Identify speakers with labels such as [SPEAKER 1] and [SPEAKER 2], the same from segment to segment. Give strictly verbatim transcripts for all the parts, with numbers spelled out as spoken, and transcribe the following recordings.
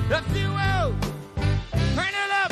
[SPEAKER 1] if you will, turn it up.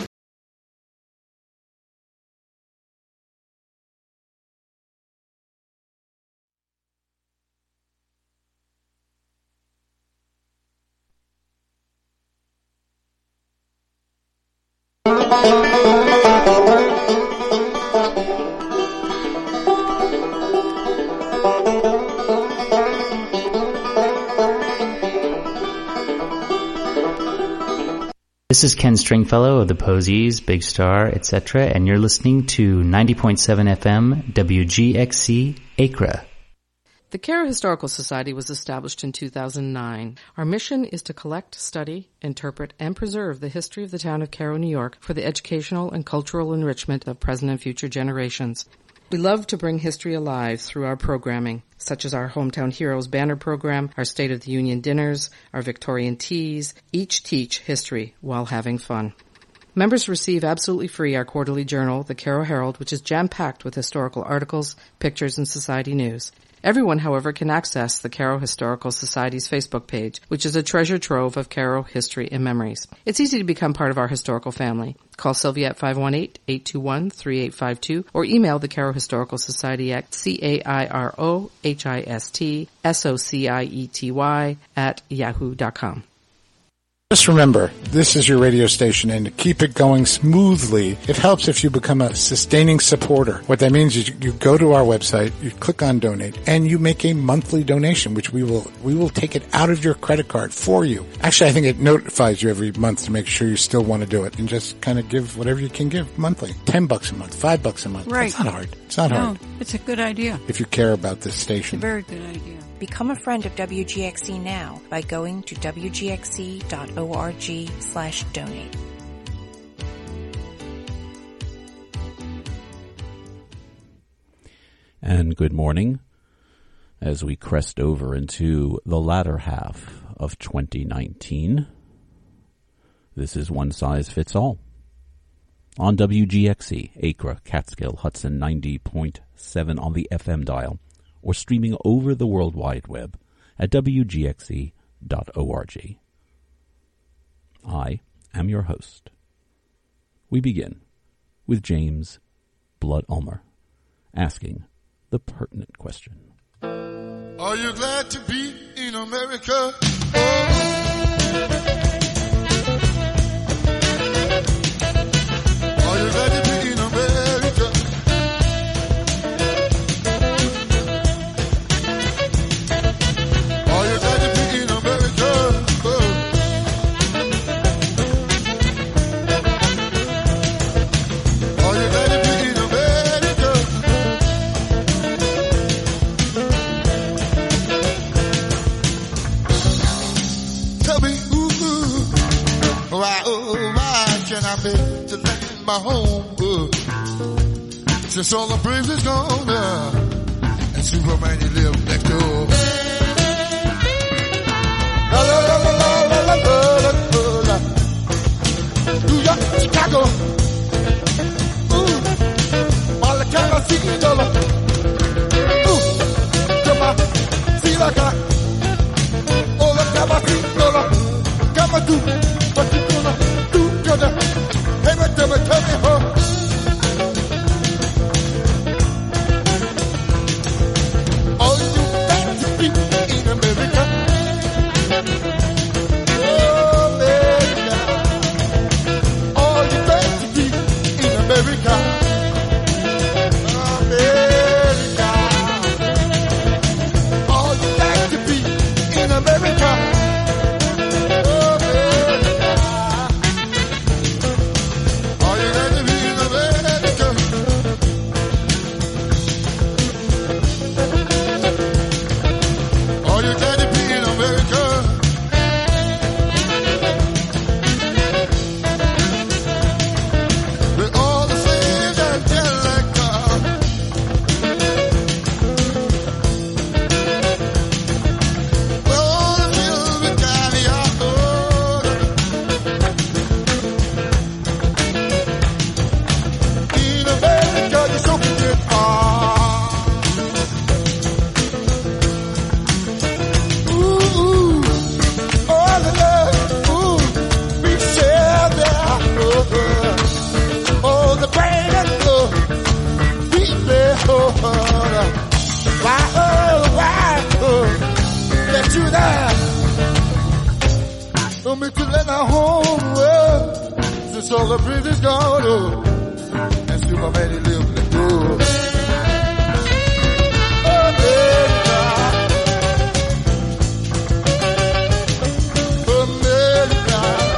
[SPEAKER 2] This is Ken Stringfellow of the Posies, Big Star, et cetera, and you're listening to ninety point seven F M W G X C Acra.
[SPEAKER 3] The Cairo Historical Society was established in two thousand nine. Our mission is to collect, study, interpret, and preserve the history of the town of Cairo, New York for the educational and cultural enrichment of present and future generations. We love to bring history alive through our programming, such as our Hometown Heroes banner program, our State of the Union dinners, our Victorian teas. Each teach history while having fun. Members receive absolutely free our quarterly journal, the Cairo Herald, which is jam-packed with historical articles, pictures, and society news. Everyone, however, can access the Cairo Historical Society's Facebook page, which is a treasure trove of Cairo history and memories. It's easy to become part of our historical family. Call Sylvia at five one eight, eight two one, three eight five two or email the Cairo Historical Society at C A I R O H I S T S O C I E T Y at yahoo dot com.
[SPEAKER 4] Just remember, this is your radio station, and to keep it going smoothly, it helps if you become a sustaining supporter. What that means is you go to our website, you click on donate, and you make a monthly donation, which we will we will take it out of your credit card for you. Actually, I think it notifies you every month to make sure you still want to do it, and just kind of give whatever you can give monthly. Ten bucks a month, five bucks a month.
[SPEAKER 5] Right.
[SPEAKER 4] It's not hard. It's not
[SPEAKER 5] no,
[SPEAKER 4] hard.
[SPEAKER 5] It's a good idea.
[SPEAKER 4] If you care about this station.
[SPEAKER 5] It's a very good idea.
[SPEAKER 6] Become a friend of W G X C now by going to W G X C dot org slash donate.
[SPEAKER 7] And good morning as we crest over into the latter half of twenty nineteen. This is One Size Fits All on W G X C, Acra, Catskill, Hudson ninety point seven on the F M dial, or streaming over the World Wide Web at W G X C dot org. I am your host. We begin with James Blood Ulmer asking the pertinent question.
[SPEAKER 8] Are you glad to be in America? Oh. Are you glad to be in America? Are you glad to be in America? Oh. Are you glad to be in America? Tell me, ooh, ooh, why, oh, why can I be to land my home? Oh. Since all the braves is gone, uh, and Superman you live next door. La la la la la la la la la. New York, Chicago. Ooh, Montana, see dollar. Ooh, come on, see like I. Oh, look at my feet, dollar. Come on, do what you gonna do, gonna. Hey, but tell me, tell me, huh? All you got to be in America. America, America, all you like to be in America, America, all you like to be Oh, me to let our home world. Since all the pretty gone, oh, and still my many live in the door. America, America.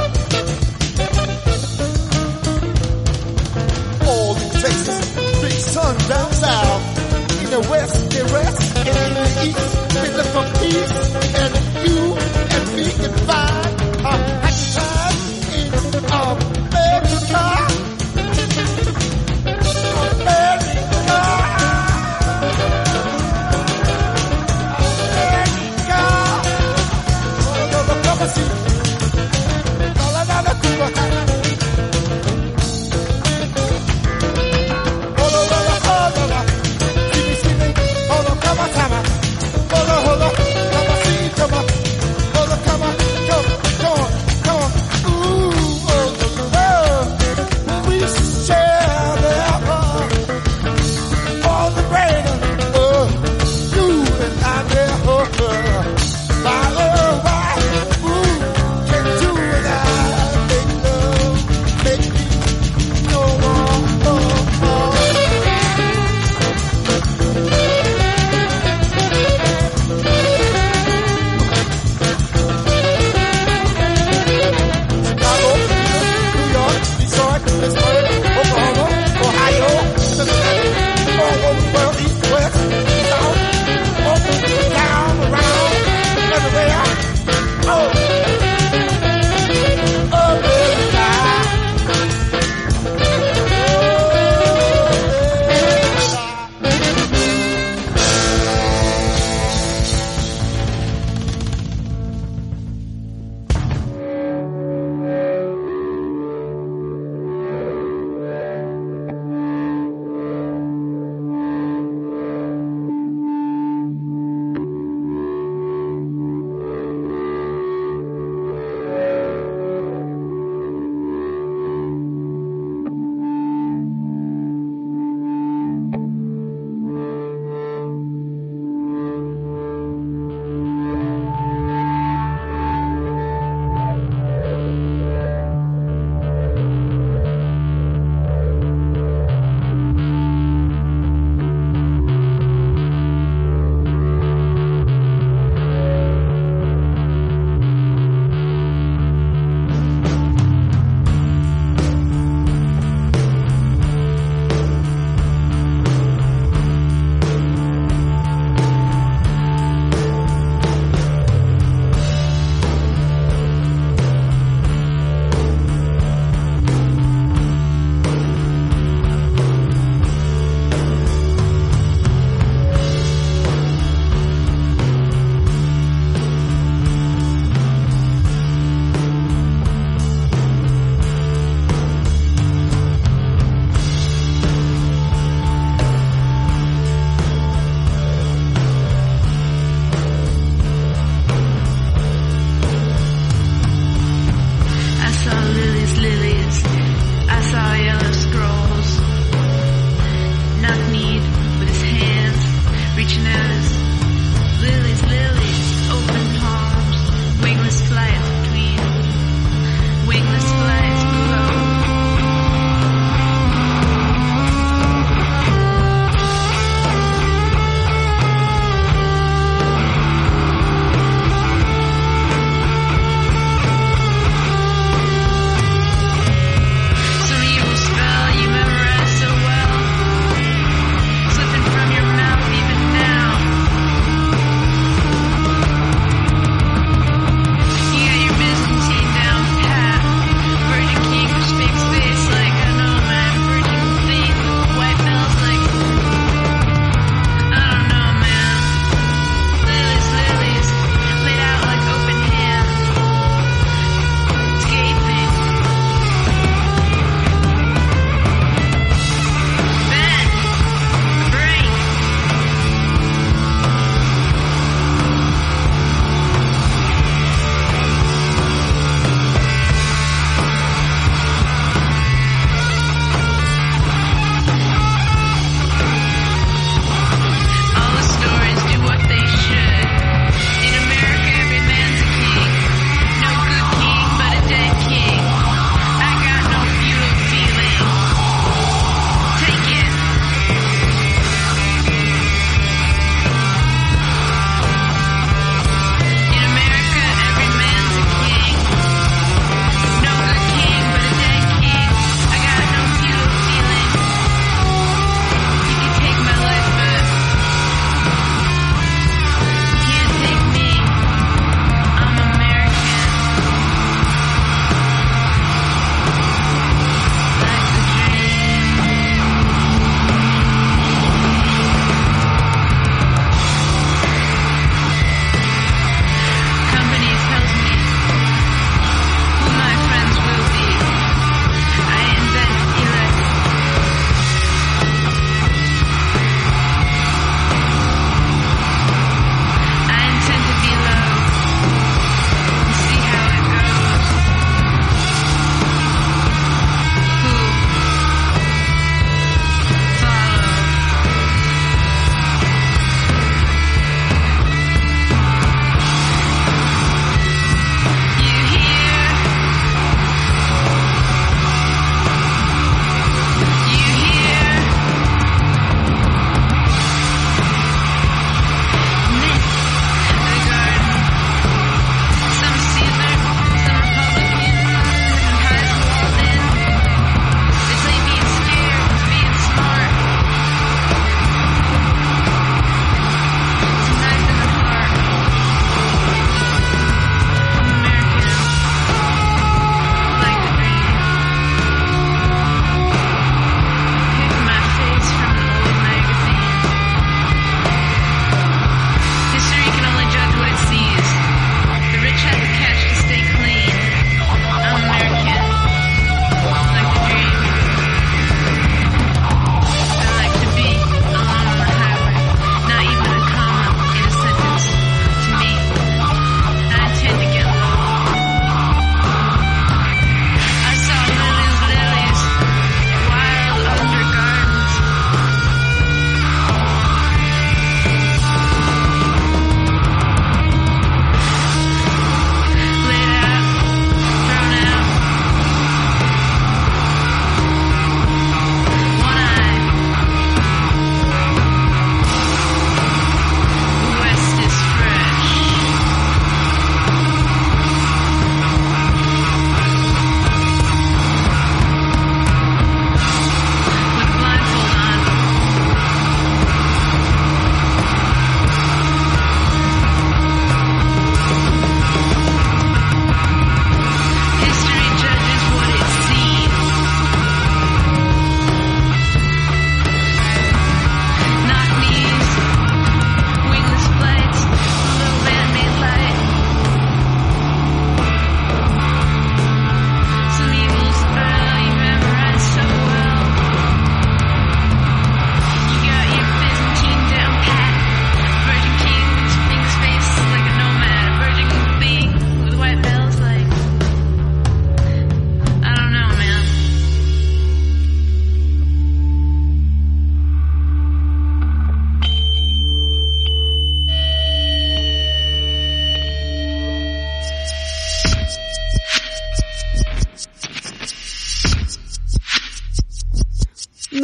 [SPEAKER 8] All in Texas, big sun down south. In the west, they rest, and in the east, they look for peace. And you and me can find a happy time in America. America.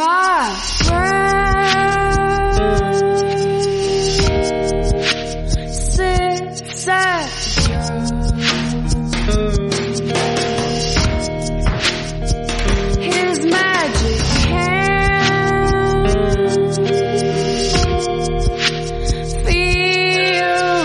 [SPEAKER 5] my friend sits at his magic hand feel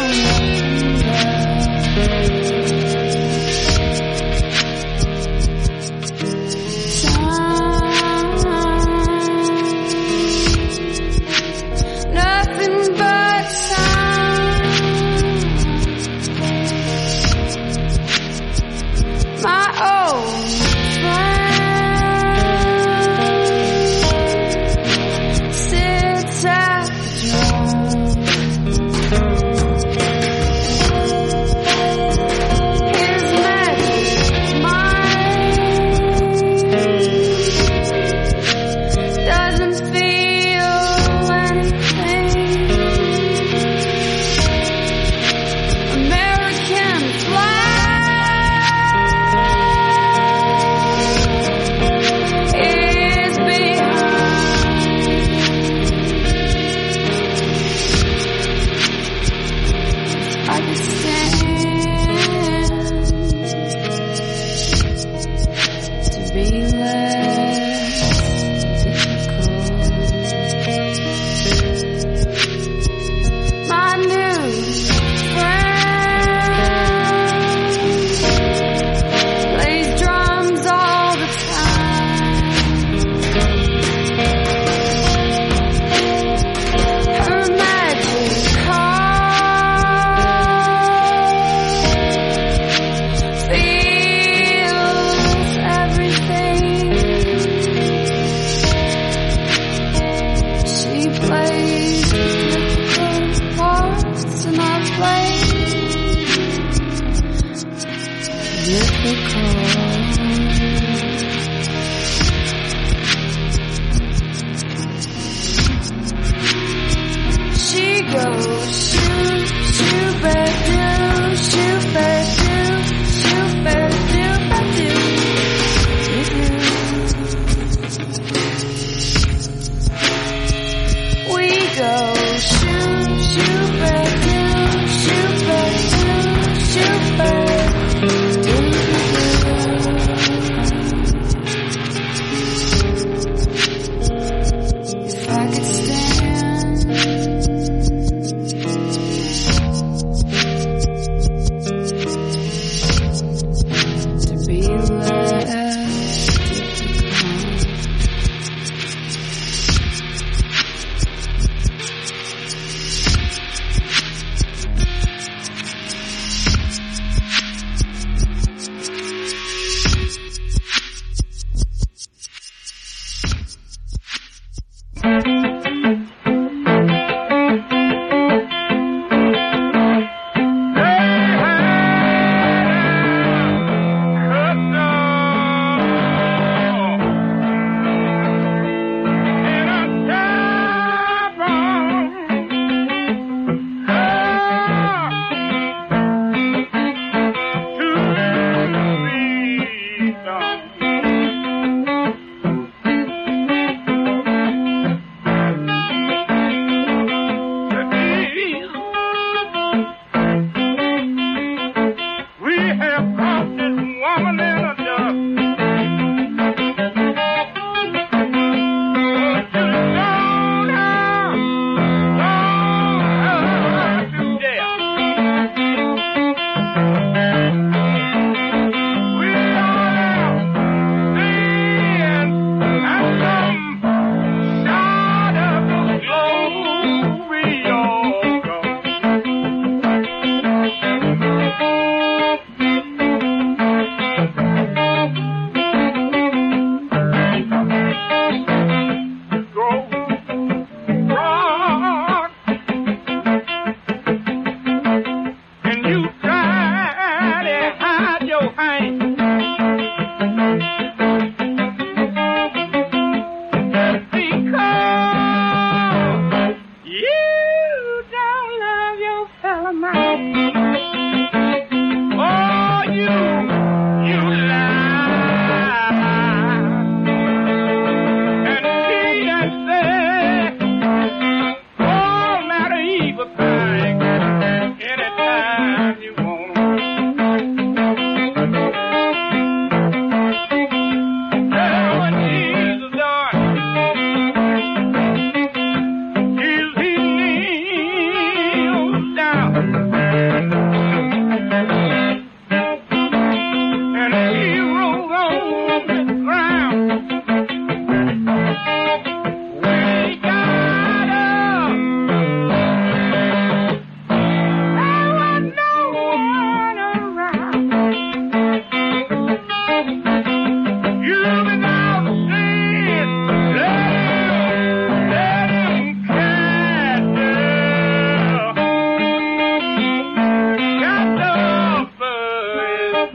[SPEAKER 5] nothing but time. My old friend sits at the drum. His magic mind doesn't feel anything. American flag is behind. I could stand to be less difficult. My new friend plays drums all the time. Her magic heart feels everything. She plays the difficult parts and I play difficult. She goes shoot, shoot, ba-doo, shoot, ba-doo, shoot, ba-doo, ba-doo. We go shoot, shoot, ba-doo, shoot, ba-doo, shoot, ba-doo. If I could stand to be less difficult.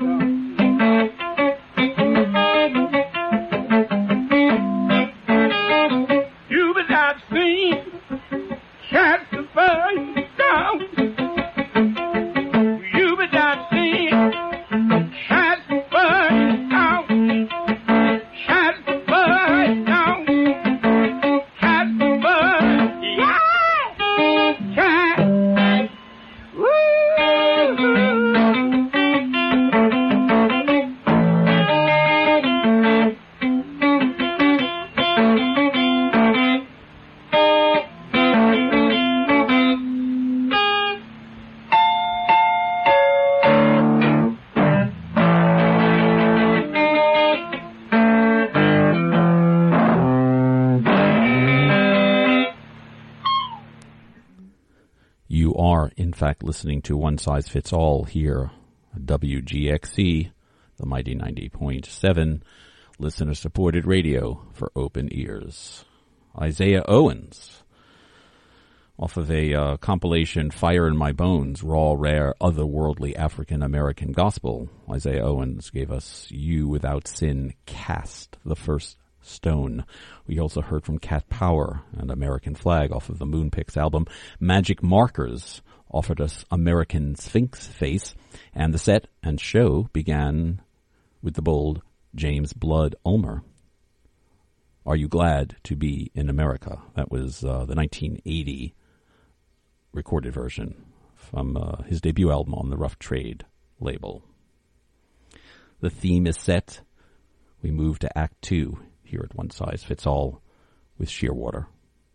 [SPEAKER 1] You but I've seen cats burn down. You but I've seen cats burn down. Cats burn down. Cats burn. Yeah. Cats. Woo.
[SPEAKER 7] You are, in fact, listening to One Size Fits All here, W G X C, the mighty ninety point seven, listener-supported radio for open ears. Isaiah Owens, off of a uh, compilation, Fire in My Bones, Raw, Rare, Otherworldly African-American Gospel. Isaiah Owens gave us You Without Sin, Cast the First Stone. We also heard from Cat Power and American Flag off of the Moonpix album. Magic Markers offered us American Sphinx Face, and the set and show began with the bold James Blood Ulmer. Are You Glad to Be in America? That was uh, the nineteen eighty recorded version from uh, his debut album on the Rough Trade label. The theme is set. We move to Act Two here at One Size Fits All with Shearwater.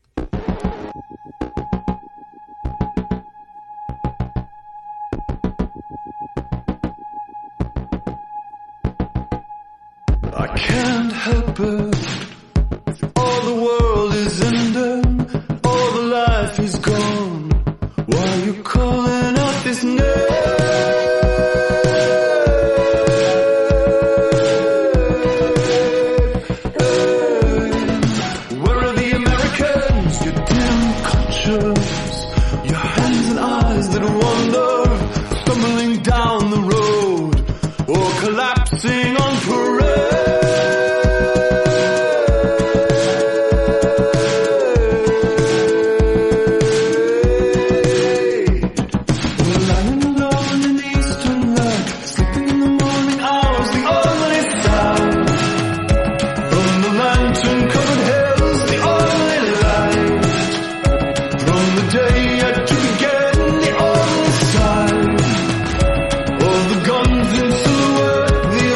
[SPEAKER 9] I can't help it. All the world is ending. All the life is gone. Why are you calling out this name? Collapsing on parade. We're lying alone in the eastern light, sleeping in the morning hours, the only sound from the lantern-covered hills, the only light from the day yet to begin, the only sign of the guns in silhouette.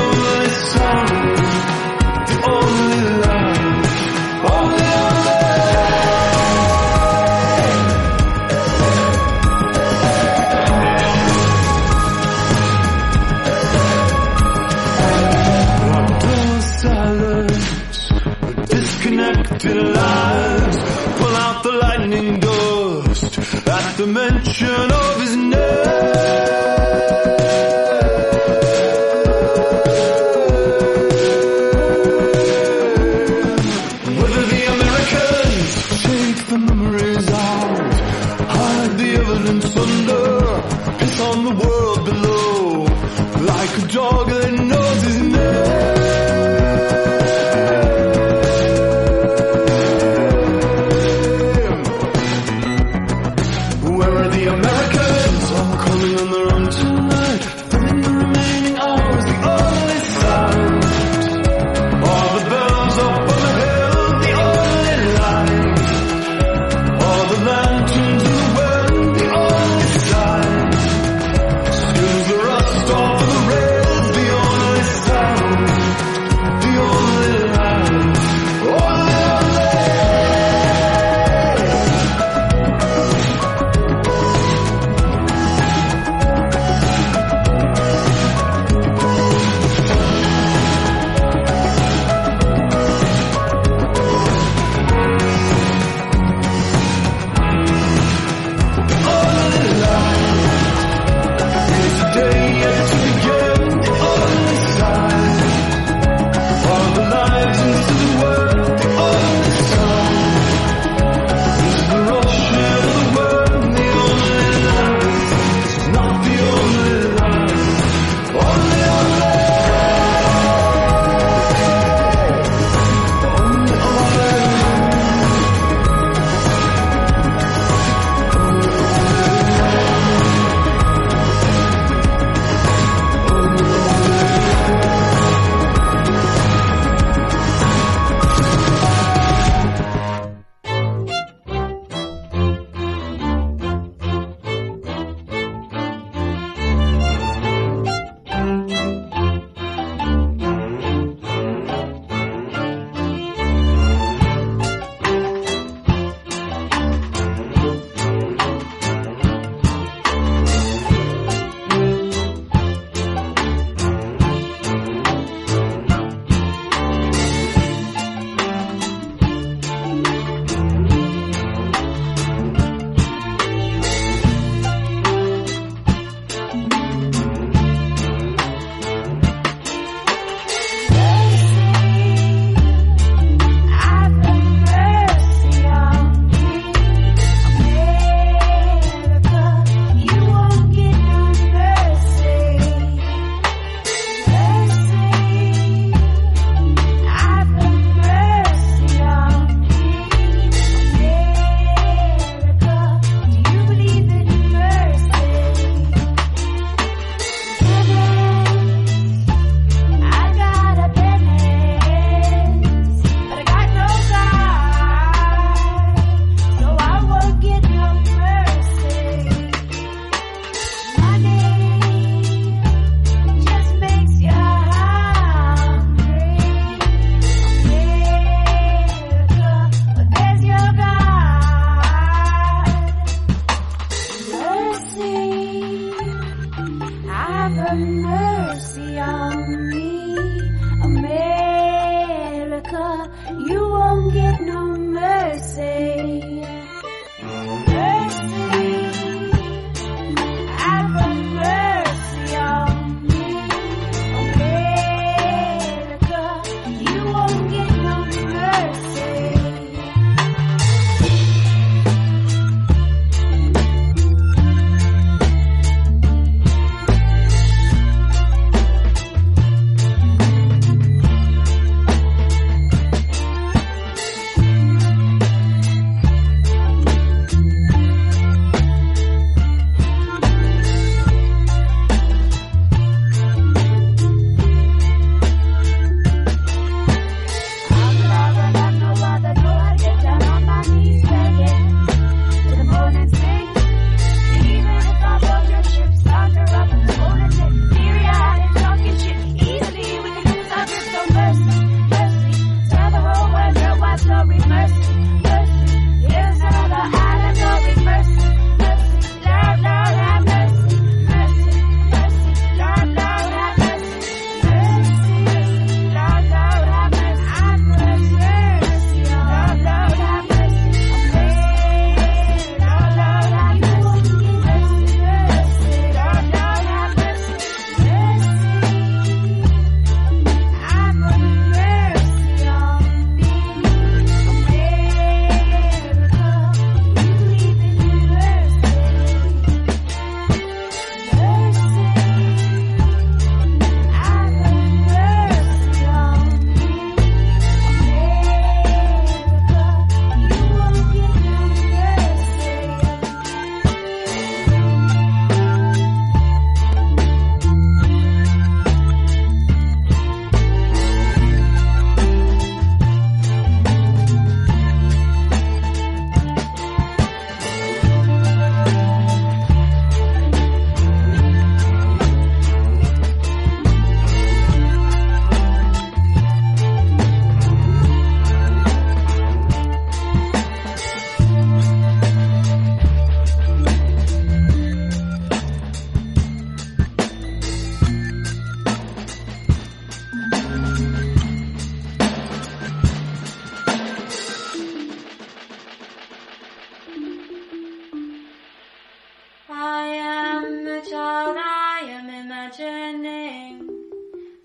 [SPEAKER 9] Disconnected lives pull out the lightning dust at the mention of his name. Whether the Americans take the memories out, hide the evidence under, piss on the world below, like a dog that knows his name. The only sign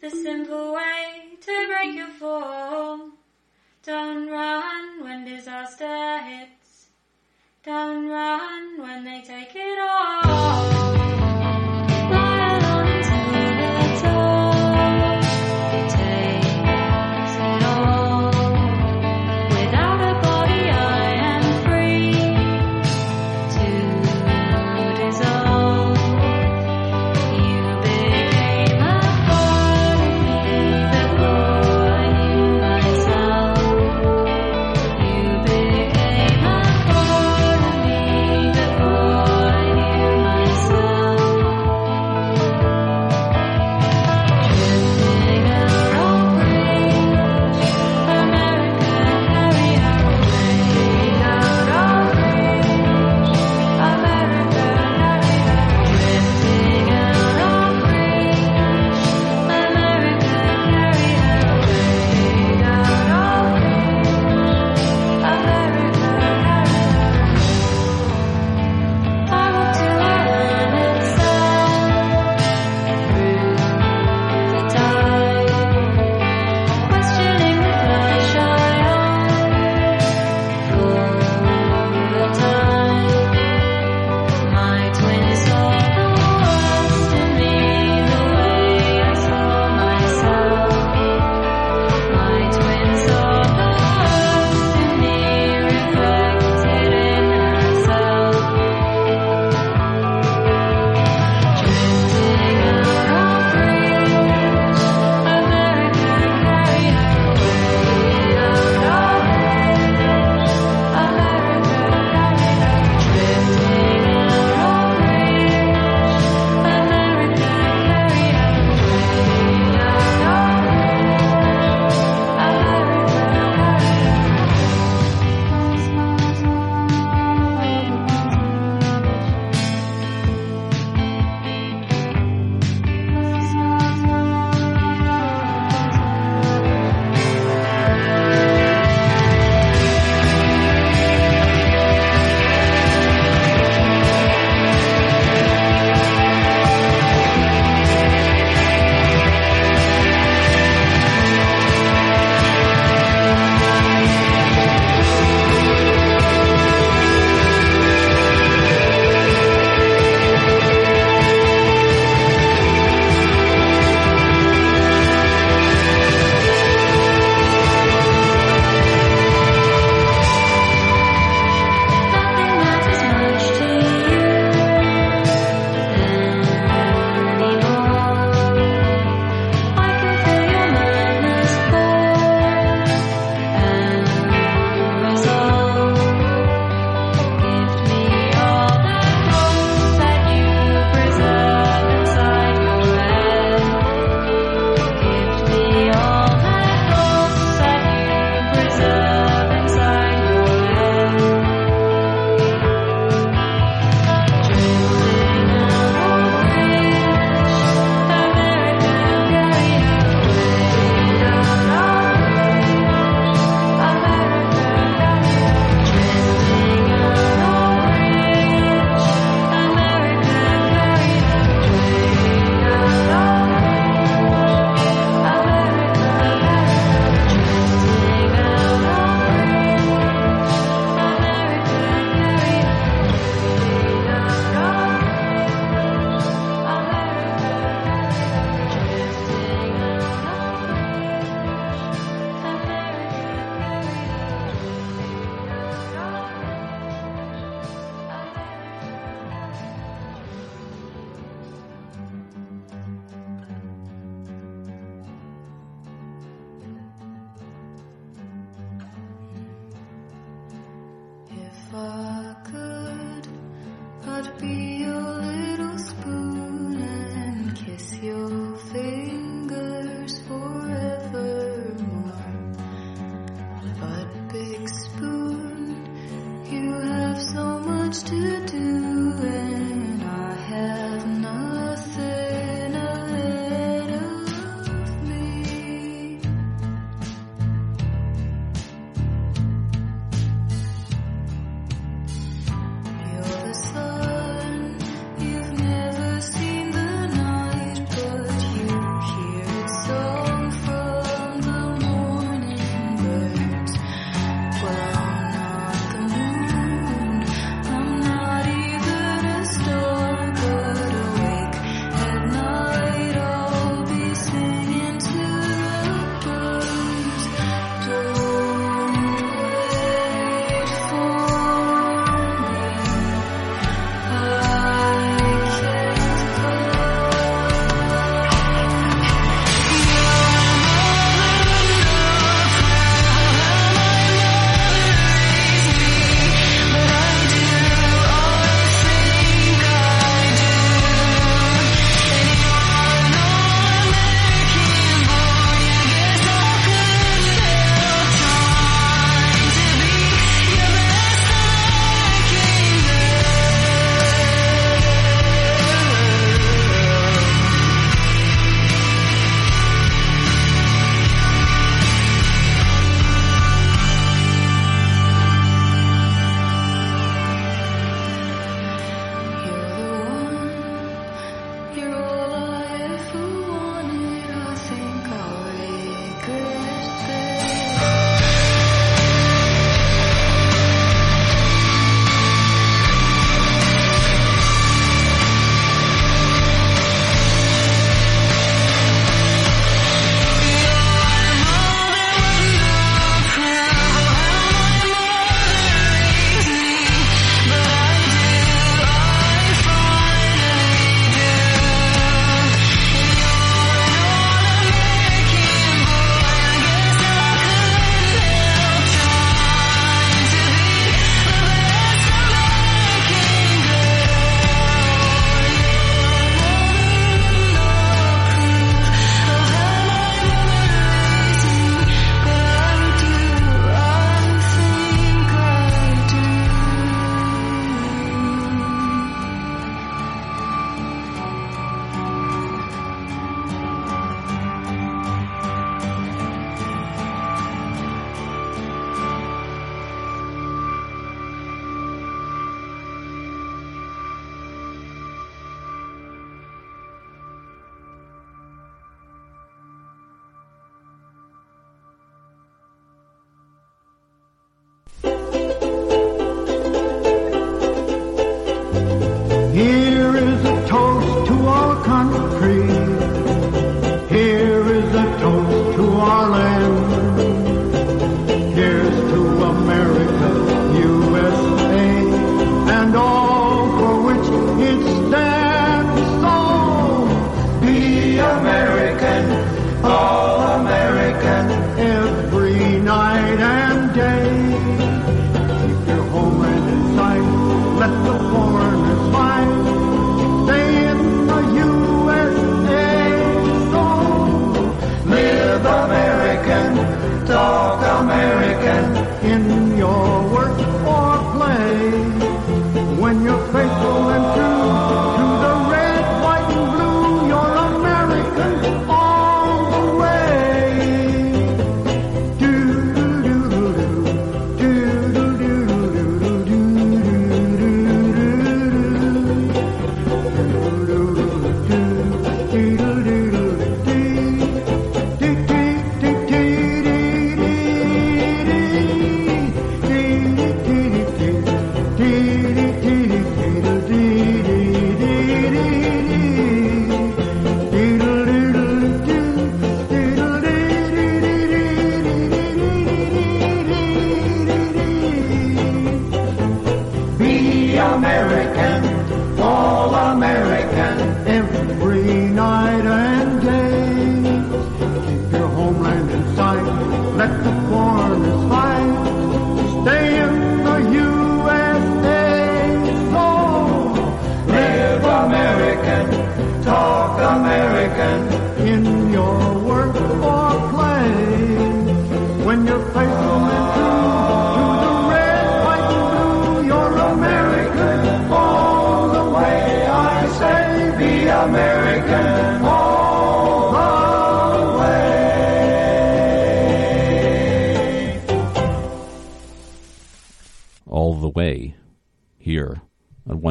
[SPEAKER 10] the simple way to break your fall. Don't run when disaster hits. Don't run when they take it all. Fly on until the top. Takes it all. Without a body I am free to dissolve. You became a part of me before I knew myself. You became a part of me before I knew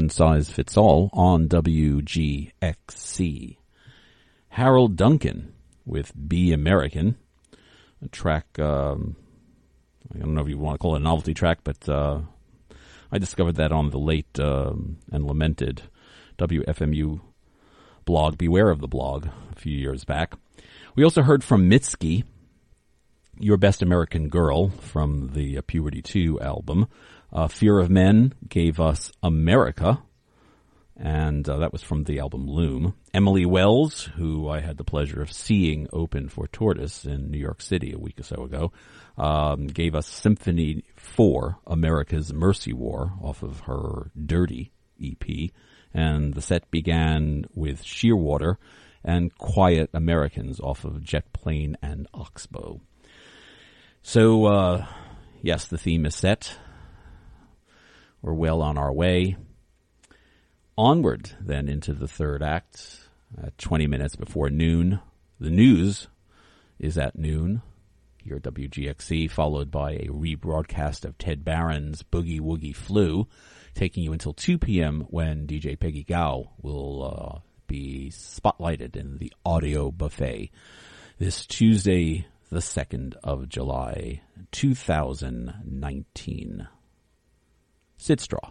[SPEAKER 7] One Size Fits All on W G X C. Harold Duncan with Be American, a track, um, I don't know if you want to call it a novelty track, but uh, I discovered that on the late um, and lamented W F M U blog, Beware of the Blog, a few years back. We also heard from Mitski, Your Best American Girl, from the uh, Puberty two album. Uh, Fear of Men gave us America, and uh, that was from the album Loom. Emily Wells, who I had the pleasure of seeing open for Tortoise in New York City a week or so ago, um, gave us Symphony four, America's Mercy War, off of her Dirty E P. And the set began with Shearwater and Quiet Americans off of Jet Plane and Oxbow. So, uh, yes, the theme is set. We're well on our way. Onward, then, into the third act at twenty minutes before noon. The news is at noon here at W G X C, followed by a rebroadcast of Ted Barron's Boogie Woogie Flu, taking you until two p.m. when D J Peggy Gao will uh, be spotlighted in the audio buffet this Tuesday, the second of July, two thousand nineteen. Sid Straw.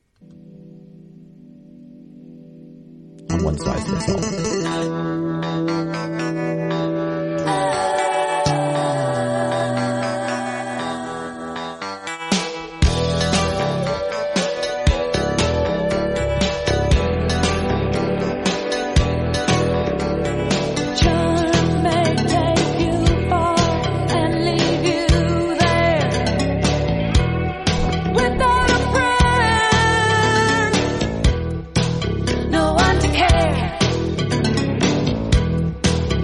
[SPEAKER 7] On One Size Fits All.
[SPEAKER 5] No one to care.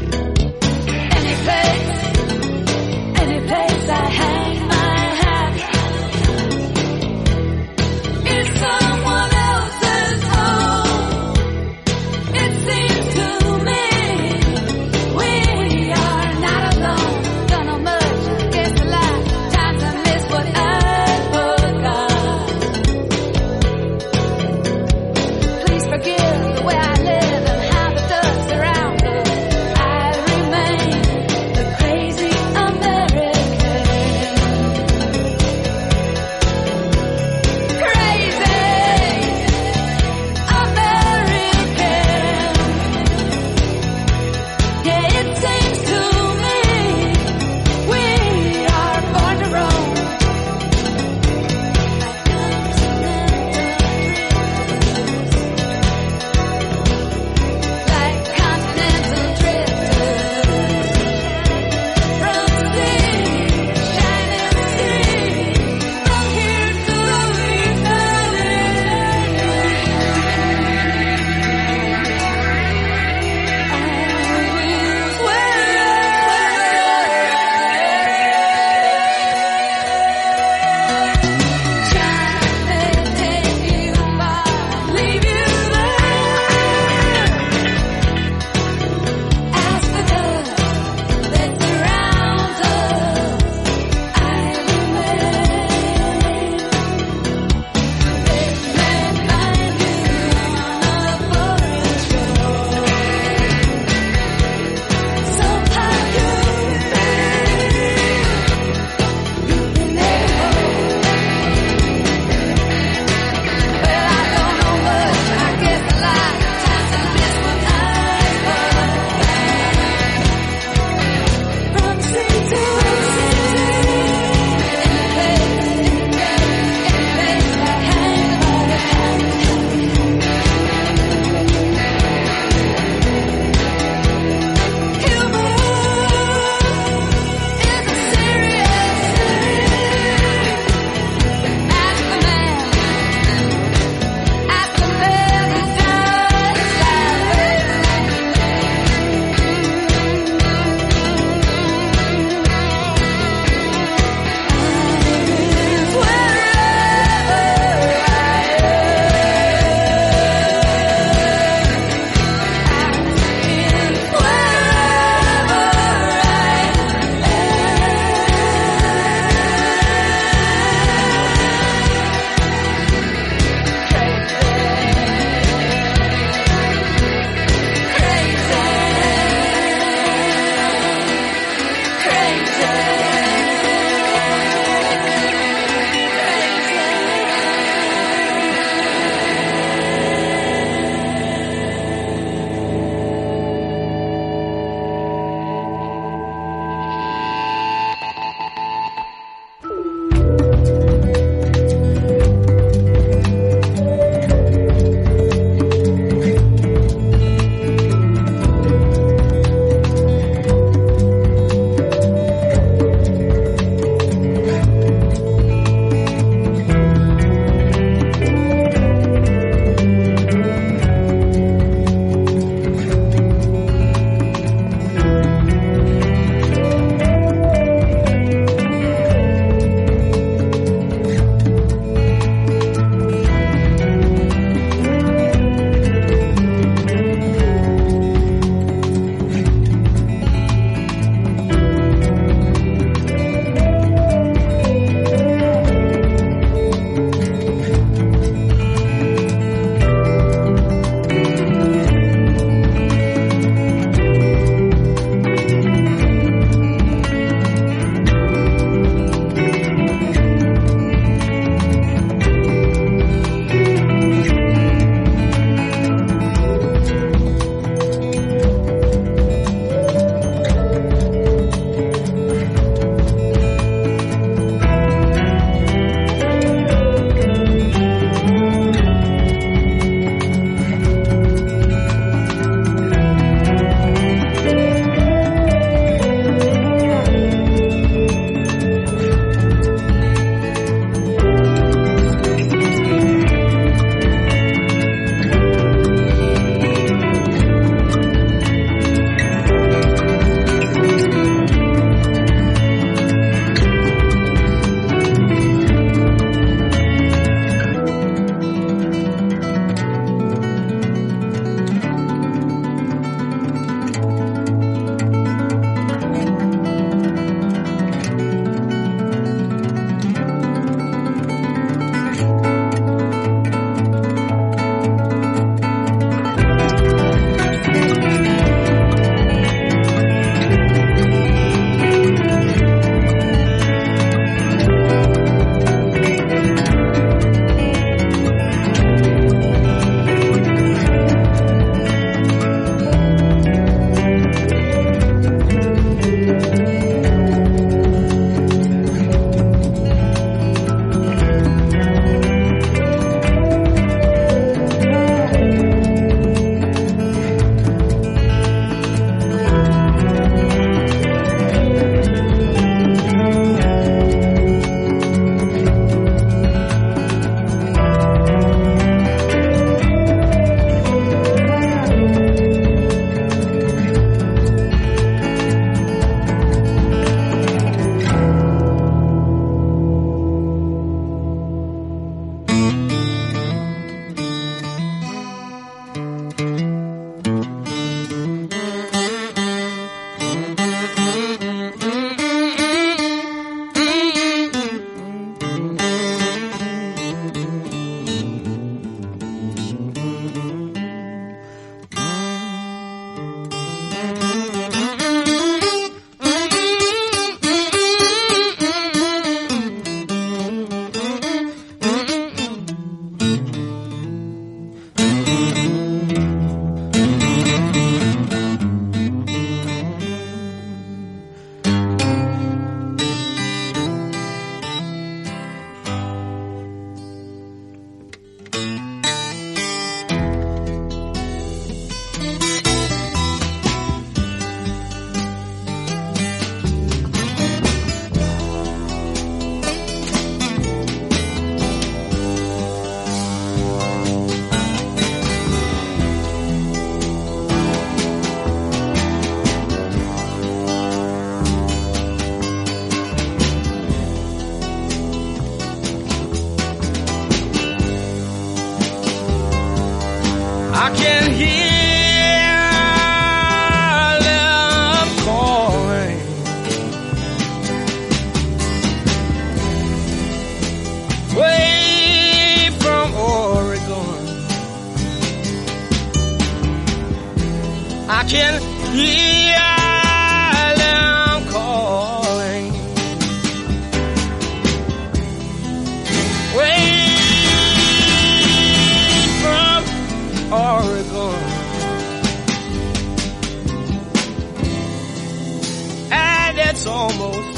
[SPEAKER 11] it's almost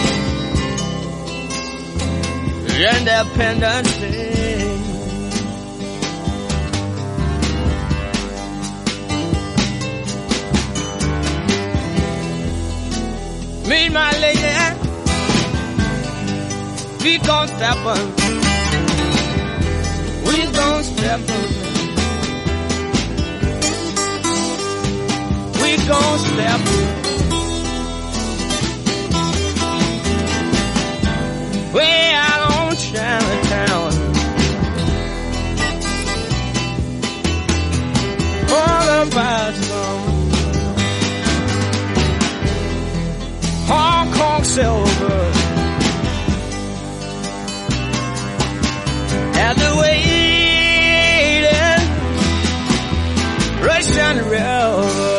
[SPEAKER 11] Independence Day. Me and my lady, we gon' step on, we gon' step on, we gon' step on. Way out on Chinatown, all about some Hong Kong silver, as the waiting rush down the river.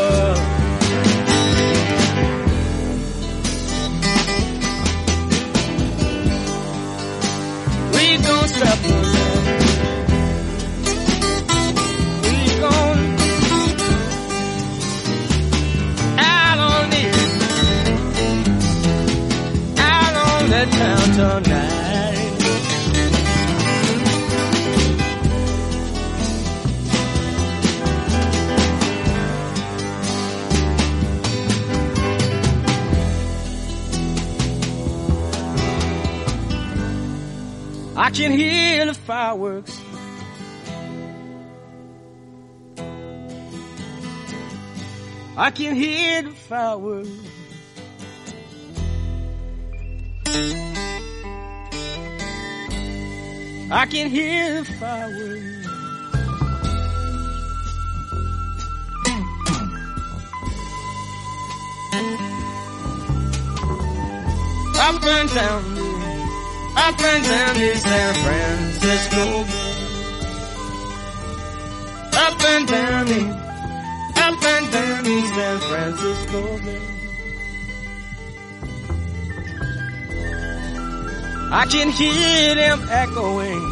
[SPEAKER 11] We gon' step on it. We gon' out on it, out on that town tonight. I can hear the fireworks. I can hear the fireworks. I can hear the fireworks. Up and down, up and down the San Francisco Bay. Up and down the, up and down the San Francisco Bay. I can hear them echoing.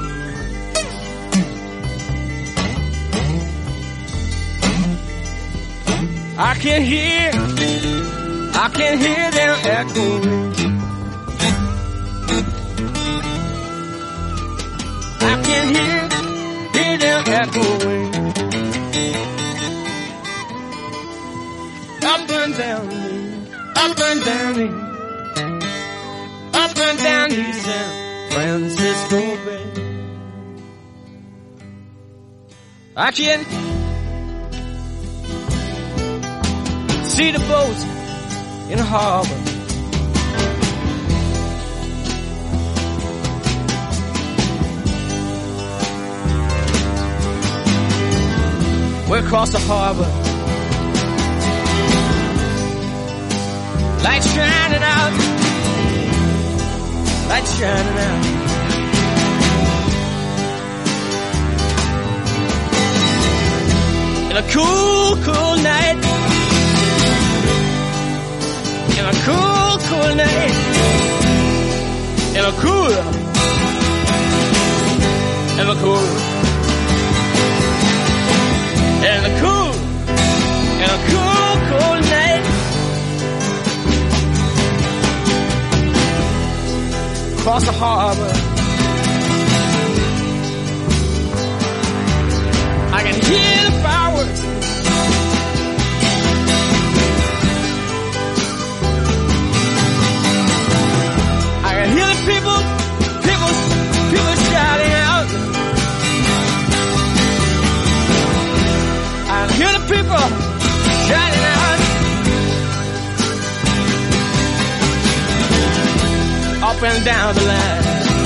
[SPEAKER 11] I can hear, I can hear them echoing. I can hear, hear them echoing. Up and down, up and down, up and down the San Francisco Bay. I can see the boats in the harbor. We're across the harbor, lights shining out, lights shining out. In a cool, cool night, in a cool, cool night, in a cool, in a cool. And a cool, and a cool, cool night. Across the harbor, I can hear the fireworks. I can hear the people, people, people shouting out. I hear the people shouting out. Up and down the line.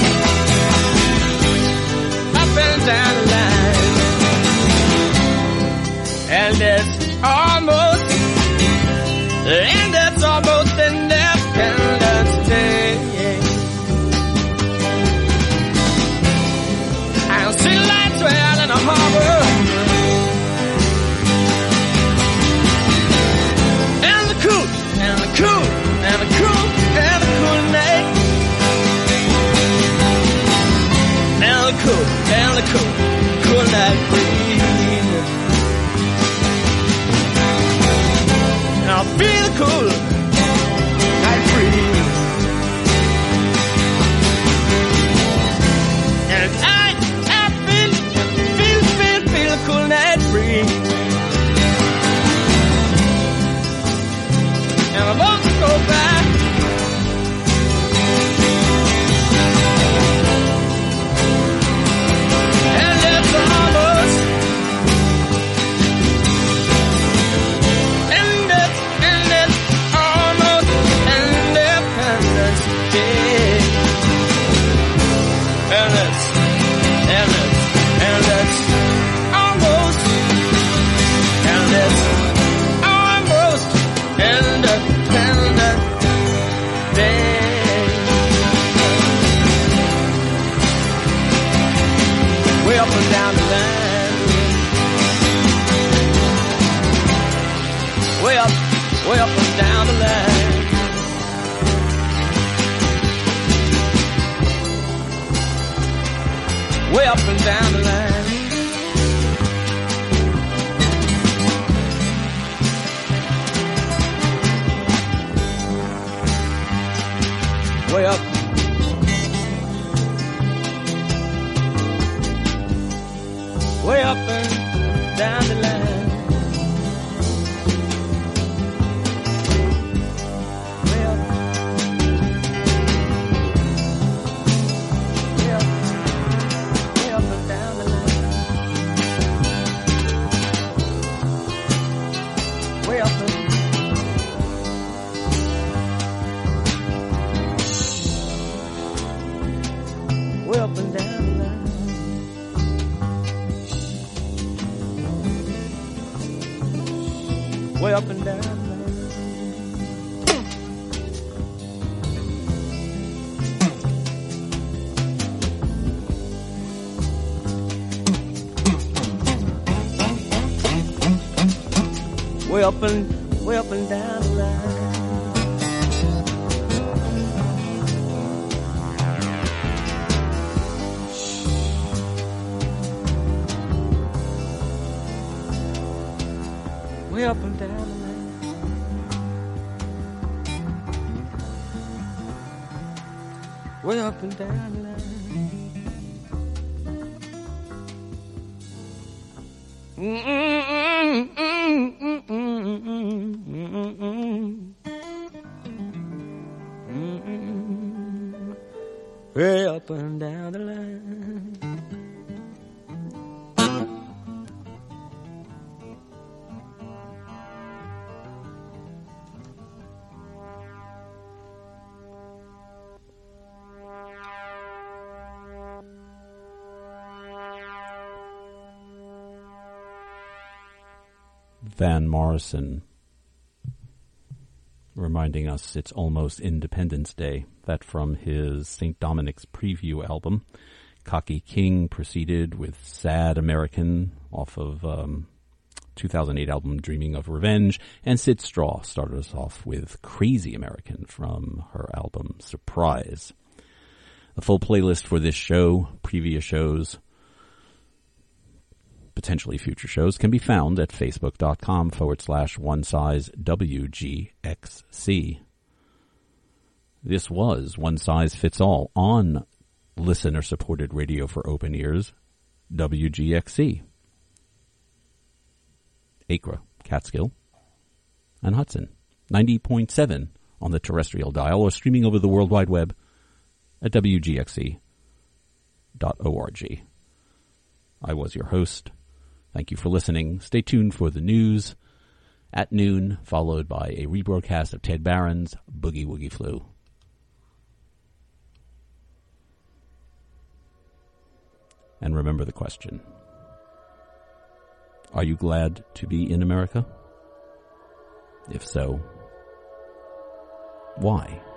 [SPEAKER 11] Up and down the line. And it's almost, and it's almost Independence Day. I see the lights way out in the harbor. And the cool, and the cool, and the cool, and the cool night. and the boats go by. And it's almost and it's and it's almost Independence Day. And it's and it's and it's almost and it's almost Independence Day. Way up and down the line. Way up, way up and down the line. Way up and down the line. Way up. Way up and down the line. Way up. Way up. Way up and down the line. Way up and way up and down the line. Way up and down the line. Way up and way up and down the line. Way up and down the line. Way up and down the line. Mm-mm-mm-mm-mm-mm-mm-mm. Mm-mm. Way up and down the line.
[SPEAKER 7] Van Morrison, reminding us it's almost Independence Day. That from his Saint Dominic's Preview album. Cocky King proceeded with Sad American off of um, two thousand eight album Dreaming of Revenge. And Sid Straw started us off with Crazy American from her album Surprise. The full playlist for this show, previous shows, potentially future shows, can be found at facebook.com forward slash one size WGXC. This was One Size Fits All on listener-supported radio for open ears, W G X C. Acre, Catskill, and Hudson. ninety point seven on the terrestrial dial or streaming over the World Wide Web at W G X C dot org. I was your host. Thank you for listening. Stay tuned for the news at noon, followed by a rebroadcast of Ted Barron's Boogie Woogie Flu. And remember the question. Are you glad to be in America? If so, why?